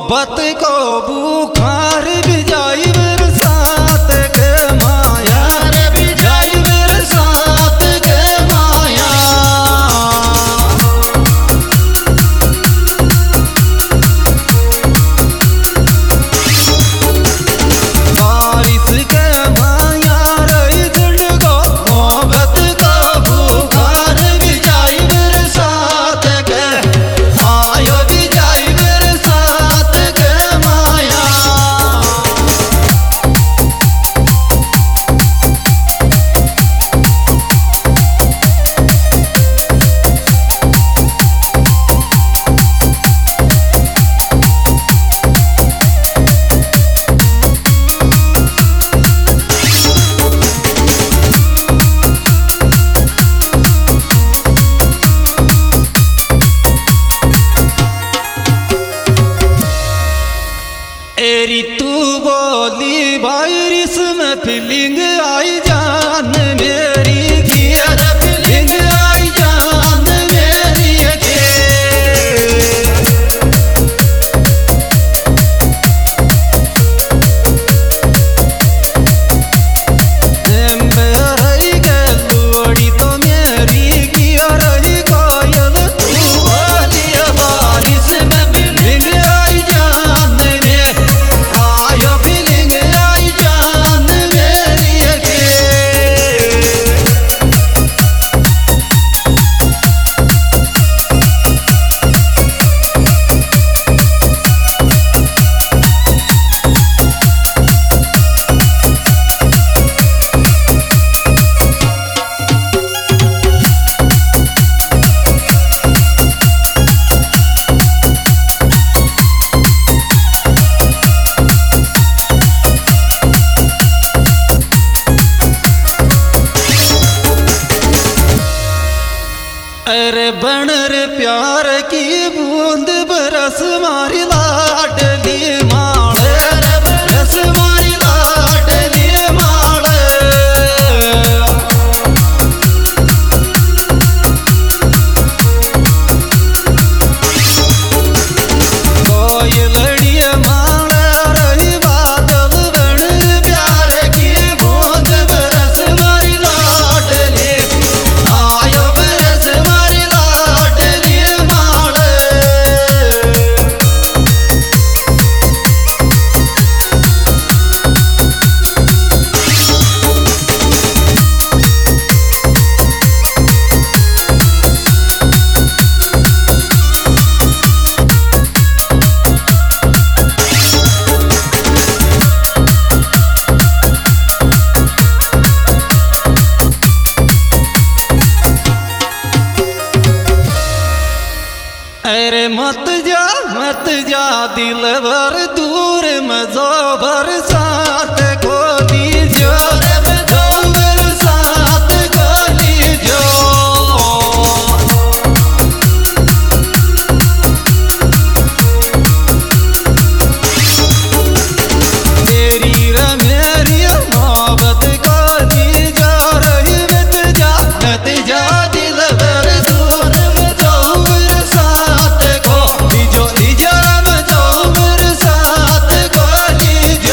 मोहब्बत को बुखार भिजाई बरसात के माया रे भिजाई बरसात के माया। बारिश के माया रही झुंडको मोहब्बत को बुखार भिजाई बरसात के आयो भिजाई बरसात के माया। एरी तू बोली वायरस में फीलिंग आई जान मेरी की अरे फीलिंग आई जान मेरी के। रही गलोड़ी तो मेरी की रही कोयल तू बोली बारिश में फीलिंग आई जान मेरी आयो फीलिंग आई जान मेरी के। अरे बनर प्यार की बूंद बरस मारी लाडली माड़ रे बरस मारी लाडली माड़। कोई लड़िए माड़ रही बादल बन प्यार की बूंद बरस मारी लाडली आयो बरस मारी लाडली माड़। अरे मत जा दिल भर दूर मजो बरसात को दीजो रे मजो बरसात को दीजो। तेरी रे मेरी मोहब्बत को दीजो रही मत जा दिल भर दूर मजो बरसात को दीजो दीजो मजो बरसात को दीजो।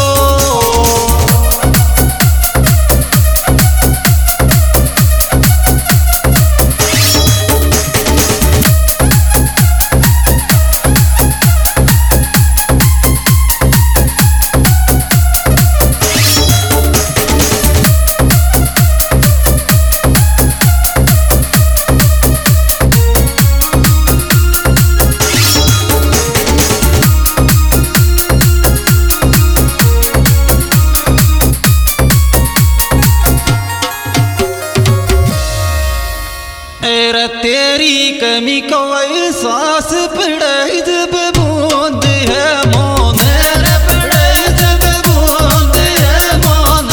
तेरी कमी को एहसास पड़े जब बूंद है मौन रे पड़े जब बूंद है मौन।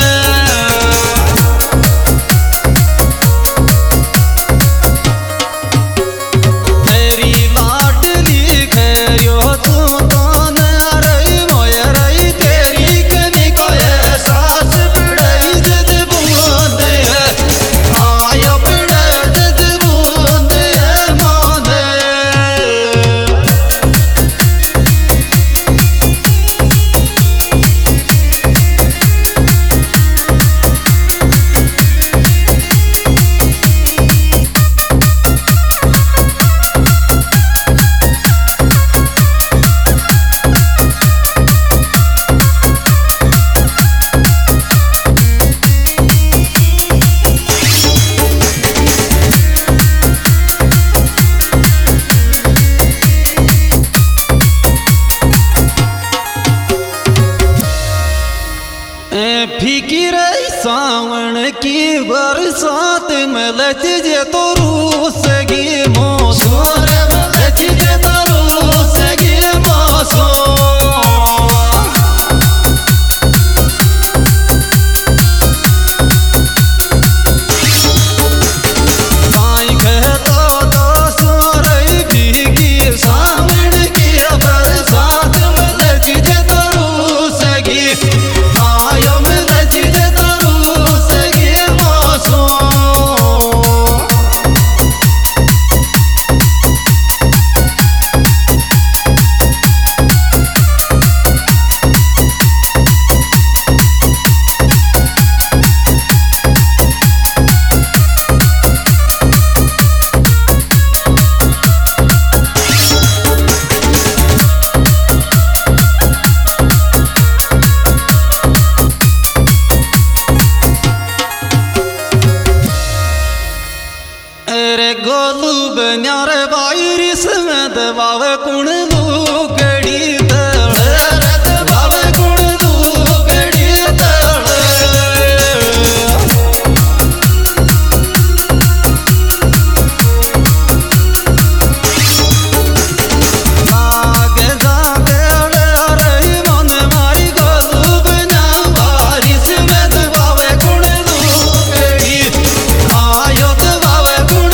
तेरी लाडली खैरियो तू तो न रही मोय रही तेरी कमी को एहसास पड़े जब बूंद है आयो पड़े जब बूंद है मौन। भीगी रही सावन की बरसात में लचजे तो रूसगी मौसम में लचजे तो रूसगी मौसम गोलू बन्यारे बाईरिस में दबावे कुण लूगड़ी तड़ दबावे कुण लूगड़ी तड़ लागे जागे रही मन मारी गोलू बन्या बारिश में दबावे कुण लूगड़ी आयो दबावे कुण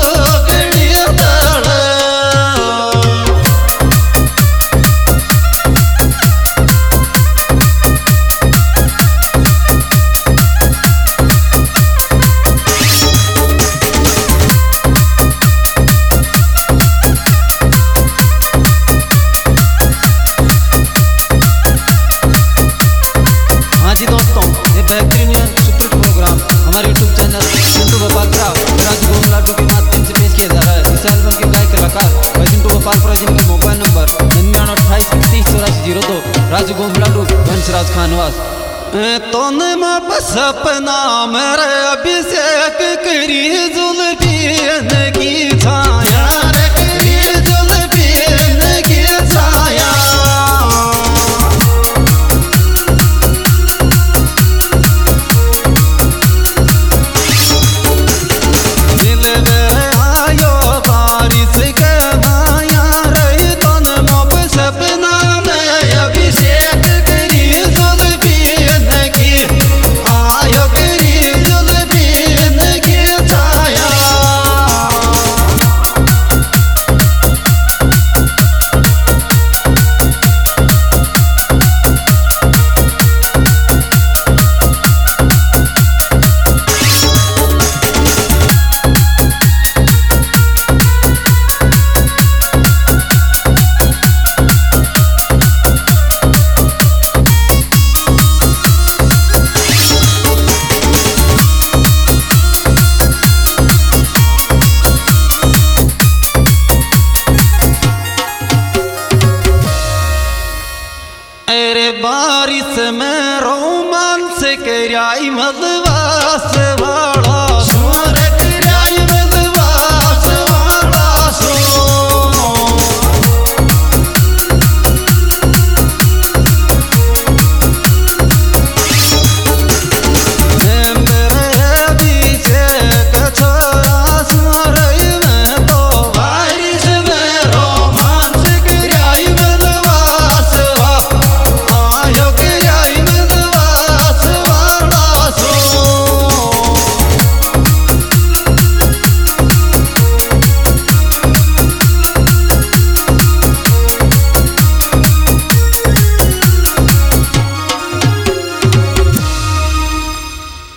बेहतरीन सुपर प्रोग्राम हमारे यूट्यूब चैनल चिंटू गोपाल राजू गोमलाटू के माध्यम से पेश किया जा रहा है। इस एल्बम के गायक कलाकार चिंटू गोपाल जिनका मोबाइल नंबर 9928313002 राजू गोमलाटू वंशराज खानवास तोने में सपना मेरे अभिषेक करी जुल्फीन की छाया करी जुल्फीन की छाया बारिश में रोमांस कराई मलवास वाला